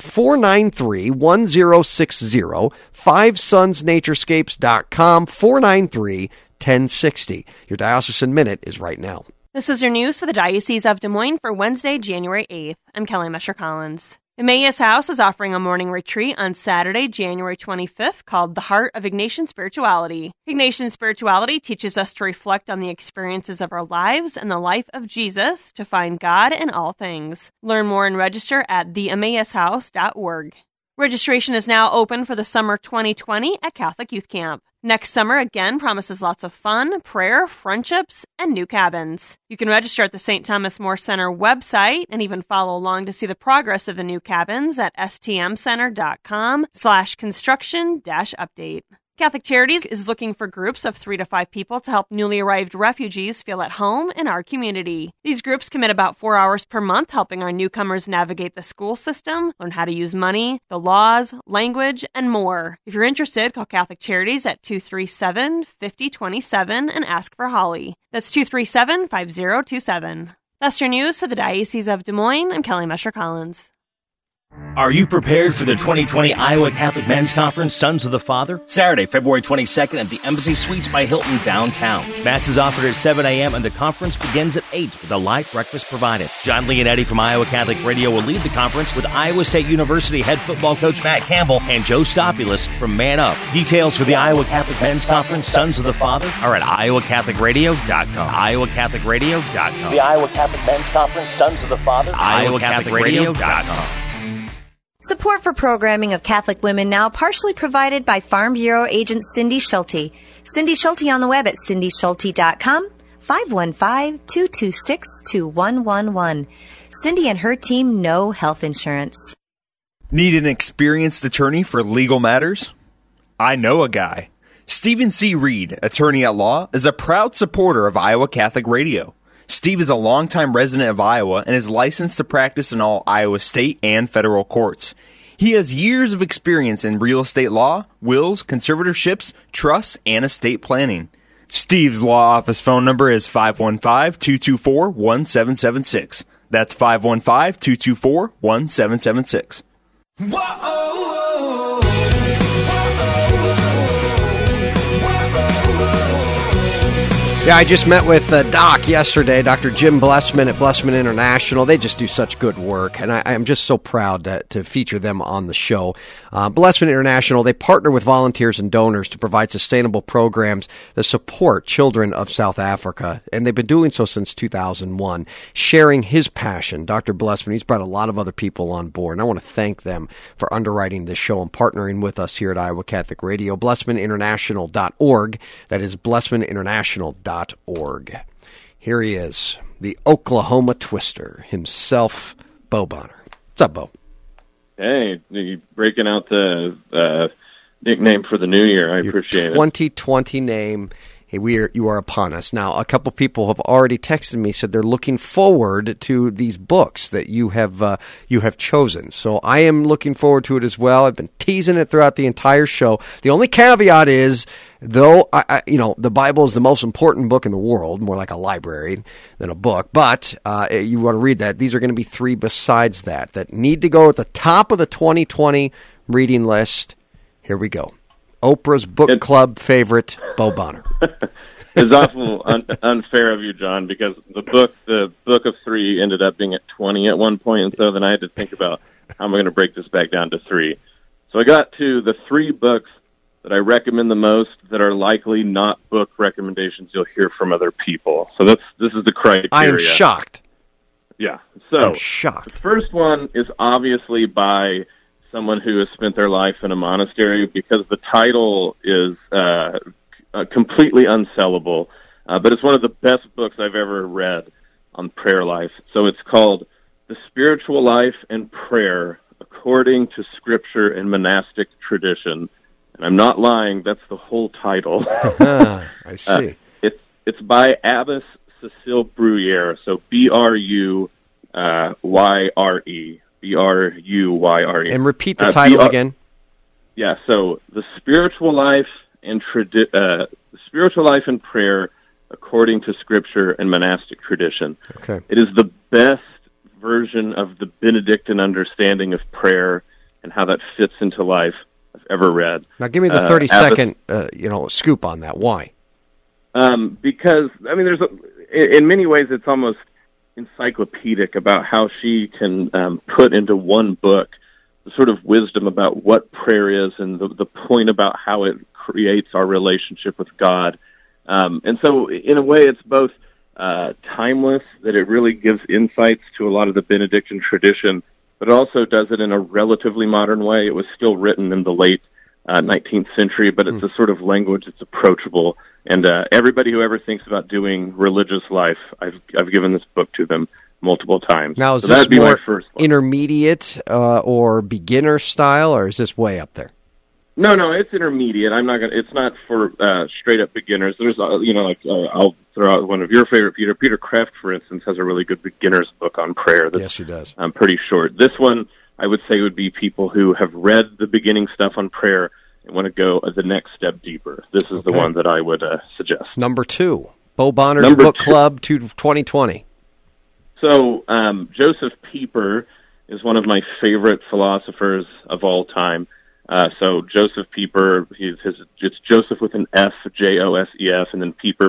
493-1060, FiveSonsNaturescapes.com, 493-1060. Your Diocesan Minute is right now. This is your news for the Diocese of Des Moines for Wednesday, January 8th. I'm Kelly Mesher-Collins. Emmaus House is offering a morning retreat on Saturday, January 25th, called The Heart of Ignatian Spirituality. Ignatian Spirituality teaches us to reflect on the experiences of our lives and the life of Jesus to find God in all things. Learn more and register at theemmaushouse.org. Registration is now open for the summer 2020 at Catholic Youth Camp. Next summer, again, promises lots of fun, prayer, friendships, and new cabins. You can register at the St. Thomas More Center website and even follow along to see the progress of the new cabins at stmcenter.com/construction-update. Catholic Charities is looking for groups of 3 to 5 people to help newly arrived refugees feel at home in our community. These groups commit about 4 hours per month helping our newcomers navigate the school system, learn how to use money, the laws, language, and more. If you're interested, call Catholic Charities at 237-5027 and ask for Holly. That's 237-5027. That's your news for the Diocese of Des Moines. I'm Kelly Mesher-Collins. Are you prepared for the 2020 Iowa Catholic Men's Conference, Sons of the Father? Saturday, February 22nd at the Embassy Suites by Hilton downtown. Mass is offered at 7 a.m. and the conference begins at 8 with a light breakfast provided. John Leonetti from Iowa Catholic Radio will lead the conference with Iowa State University head football coach Matt Campbell and Joe Stopulus from Man Up. Details for the Iowa Catholic Men's Conference, Sons of the Father are at iowacatholicradio.com. iowacatholicradio.com. The Iowa Catholic Men's Conference, Sons of the Father, iowacatholicradio.com. Support for programming of Catholic Women Now partially provided by Farm Bureau agent Cindy Schulte. Cindy Schulte on the web at cindyschulte.com, 515-226-2111. Cindy and her team know health insurance. Need an experienced attorney for legal matters? I know a guy. Stephen C. Reed, attorney at law, is a proud supporter of Iowa Catholic Radio. Steve is a longtime resident of Iowa and is licensed to practice in all Iowa state and federal courts. He has years of experience in real estate law, wills, conservatorships, trusts, and estate planning. Steve's law office phone number is 515-224-1776. That's 515-224-1776. Yeah, I just met with Doc yesterday, Dr. Jim Blessman at Blessman International. They just do such good work, and I'm just so proud to feature them on the show. Blessman International, they partner with volunteers and donors to provide sustainable programs that support children of South Africa, and they've been doing so since 2001, sharing his passion. Dr. Blessman, he's brought a lot of other people on board, and I want to thank them for underwriting this show and partnering with us here at Iowa Catholic Radio. BlessmanInternational.org. That is BlessmanInternational.org. Here he is, the Oklahoma Twister himself, Bo Bonner. What's up, Bo? Hey, you breaking out the nickname for the new year. I appreciate it. 2020 name. Hey, you are upon us. Now, a couple people have already texted me, said they're looking forward to these books that you have chosen. So I am looking forward to it as well. I've been teasing it throughout the entire show. The only caveat is, though, the Bible is the most important book in the world, more like a library than a book, but you want to read that. These are going to be 3 besides that need to go at the top of the 2020 reading list. Here we go. Oprah's book club favorite, Bo Bonner. It's awful unfair of you, John, because the book of 3 ended up being at 20 at one point, and so then I had to think about how am I going to break this back down to 3. So I got to the 3 books that I recommend the most that are likely not book recommendations you'll hear from other people. So this is the criteria. I am shocked. Yeah. So I'm shocked. The first one is obviously by someone who has spent their life in a monastery, because the title is completely unsellable, but it's one of the best books I've ever read on prayer life. So it's called The Spiritual Life and Prayer According to Scripture and Monastic Tradition. And I'm not lying, that's the whole title. I see. It's by Abbess Cecile Bruyere, so Bruyyre. Bruyyre. And repeat the title again. Yeah, so The Spiritual Life and Prayer According to Scripture and Monastic Tradition. Okay. It is the best version of the Benedictine understanding of prayer and how that fits into life I've ever read. Now, give me the 30-second scoop on that. Why? Because, I mean, in many ways, it's almost encyclopedic about how she can put into one book the sort of wisdom about what prayer is and the point about how it creates our relationship with God. And so, in a way, it's both timeless, that it really gives insights to a lot of the Benedictine tradition, but it also does it in a relatively modern way. It was still written in the late 19th century, but it's a sort of language that's approachable. And everybody who ever thinks about doing religious life, I've given this book to them multiple times. Now, is so this that'd be more my first one. Intermediate or beginner style, or is this way up there? No, it's intermediate. It's not for straight up beginners. There's, I'll throw out one of your favorite, Peter. Peter Kraft, for instance, has a really good beginner's book on prayer. Yes, he does. Pretty short. This one, I would say, would be people who have read the beginning stuff on prayer and want to go the next step deeper. This is the one that I would suggest. Number 2, Bo Bonner's Book Club 2020. So, Joseph Pieper is one of my favorite philosophers of all time. So Joseph Pieper, it's Joseph with an F, Joseph, and then Pieper,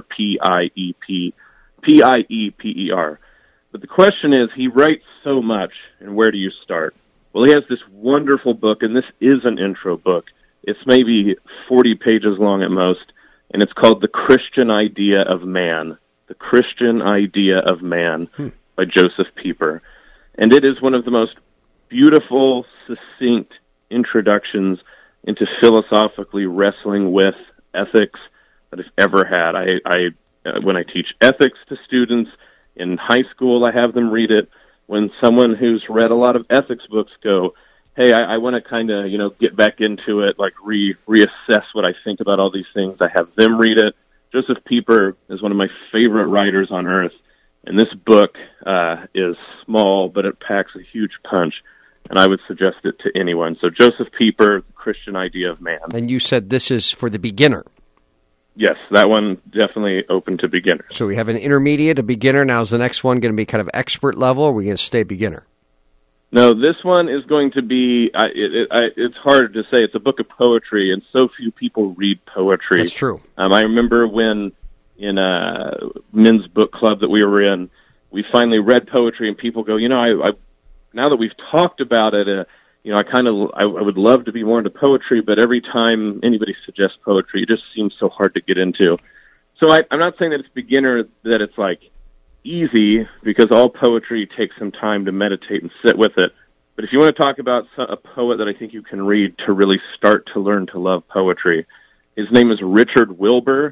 Pieper. But the question is, he writes so much, and where do you start? Well, he has this wonderful book, and this is an intro book. It's maybe 40 pages long at most, and it's called The Christian Idea of Man. The Christian Idea of Man by Joseph Pieper. And it is one of the most beautiful, succinct introductions into philosophically wrestling with ethics that I've ever had. I when I teach ethics to students in high school, I have them read it. When someone who's read a lot of ethics books go, hey, I want to kind of, get back into it, like reassess what I think about all these things, I have them read it. Joseph Pieper is one of my favorite writers on earth, and this book is small, but it packs a huge punch. And I would suggest it to anyone. So Joseph Pieper, The Christian Idea of Man. And you said this is for the beginner. Yes, that one definitely open to beginners. So we have an intermediate, a beginner. Now is the next one going to be kind of expert level, or are we going to stay beginner? No, this one is going to be, it's hard to say. It's a book of poetry, and so few people read poetry. That's true. I remember when in a men's book club that we were in, we finally read poetry, and people go, now that we've talked about it, I would love to be more into poetry, but every time anybody suggests poetry, it just seems so hard to get into. So I'm not saying that it's beginner, that it's like easy, because all poetry takes some time to meditate and sit with it. But if you want to talk about a poet that I think you can read to really start to learn to love poetry, his name is Richard Wilbur,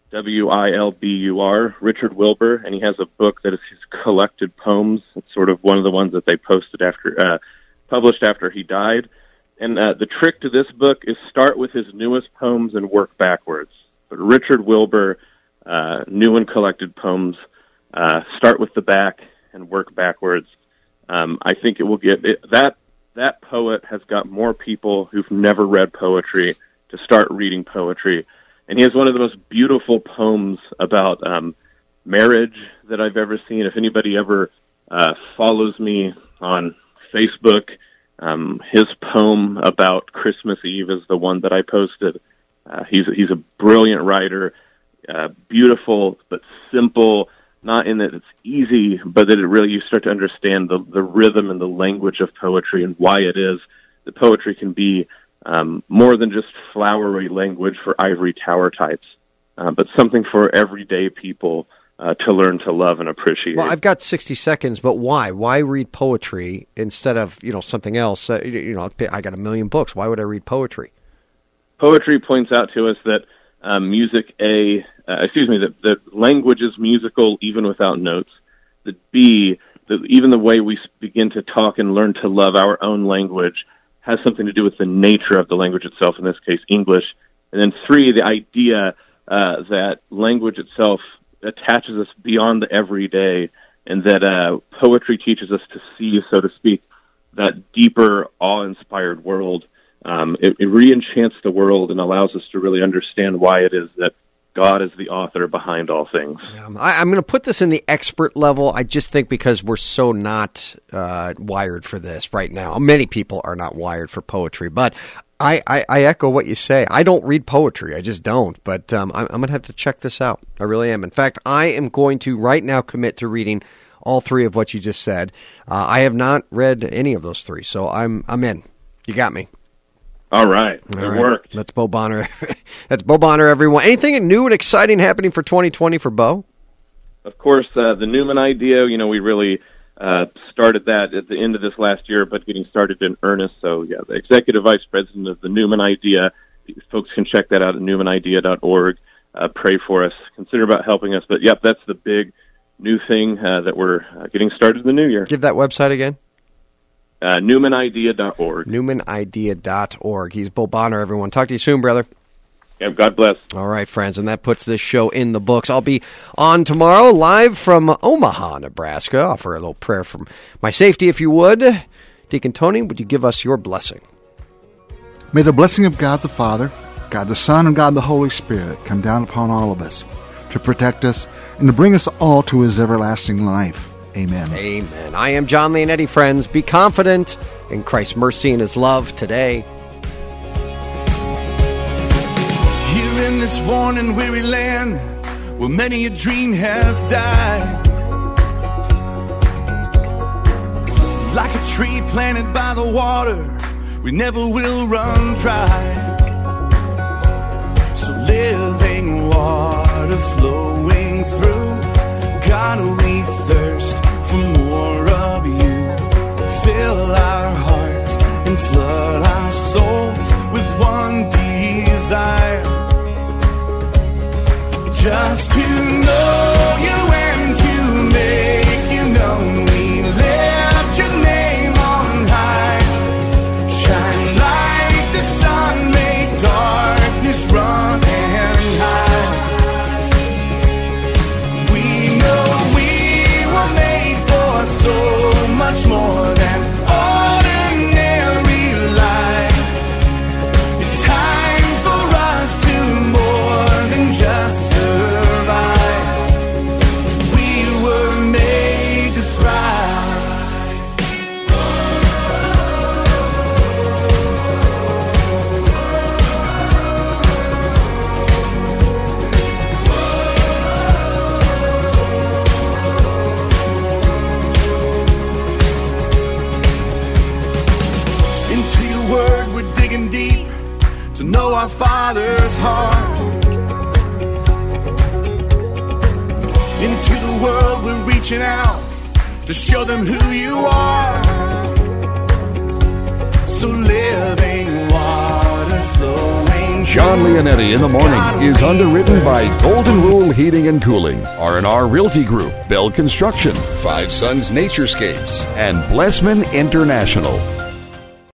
Wilbur, Richard Wilbur, and he has a book that is his collected poems. It's sort of one of the ones that they published after he died. And the trick to this book is start with his newest poems and work backwards. But Richard Wilbur, new and collected poems, start with the back and work backwards. I think it will get that poet has got more people who've never read poetry to start reading poetry. And he has one of the most beautiful poems about marriage that I've ever seen. If anybody ever follows me on Facebook, his poem about Christmas Eve is the one that I posted. He's a brilliant writer, beautiful but simple, not in that it's easy, but that it really, you start to understand the rhythm and the language of poetry and why it is that poetry can be more than just flowery language for ivory tower types, but something for everyday people to learn to love and appreciate. Well, I've got 60 seconds, but why? Why read poetry instead of, something else? I got a million books. Why would I read poetry? Poetry points out to us that that language is musical even without notes. That even the way we begin to talk and learn to love our own language has something to do with the nature of the language itself, in this case, English. And then 3, the idea that language itself attaches us beyond the everyday, and that poetry teaches us to see, so to speak, that deeper, awe-inspired world. It re-enchants the world and allows us to really understand why it is that God is the author behind all things. I'm going to put this in the expert level. I just think because we're so not wired for this right now. Many people are not wired for poetry, but I echo what you say. I don't read poetry. I just don't. But I'm going to have to check this out. I really am. In fact, I am going to right now commit to reading all 3 of what you just said. I have not read any of those 3, so I'm in. You got me. All right. Good work. That's Bo Bonner. That's Bo Bonner, everyone. Anything new and exciting happening for 2020 for Bo? Of course, the Newman idea, we really started that at the end of this last year, but getting started in earnest. So, the executive vice president of the Newman Idea, folks can check that out at newmanidea.org. Pray for us. Consider about helping us. But, that's the big new thing that we're getting started in the new year. Give that website again. newmanidea.org. newmanidea.org. He's Bo Bonner, everyone. Talk to you soon, brother. Yeah, God bless. All right, friends, and that puts this show in the books. I'll be on tomorrow live from Omaha, Nebraska. Offer a little prayer for my safety, if you would. Deacon Tony, would you give us your blessing? May the blessing of God the Father, God the Son, and God the Holy Spirit come down upon all of us to protect us and to bring us all to His everlasting life. Amen. Amen. I am John Leonetti, friends. Be confident in Christ's mercy and His love today. Here in this worn and weary land, where many a dream has died, like a tree planted by the water, we never will run dry. So living water flowing through, God, we thirst for more of you. Fill our hearts and flood our souls with one desire, just to know you and to make you known. We lift your name on high. Shine like the sun, make darkness run and hide. We know we were made for so much more than ordinary life. It's time for us to more than just survive. We were made to thrive. Into your word we're digging deep to know our Father's heart. Into the world we're reaching out to show them who you are. So living water flowing. John Leonetti in the Morning is underwritten by Golden Rule Heating and Cooling, R&R Realty Group, Bell Construction, Five Sons Naturescapes, and Blessman International.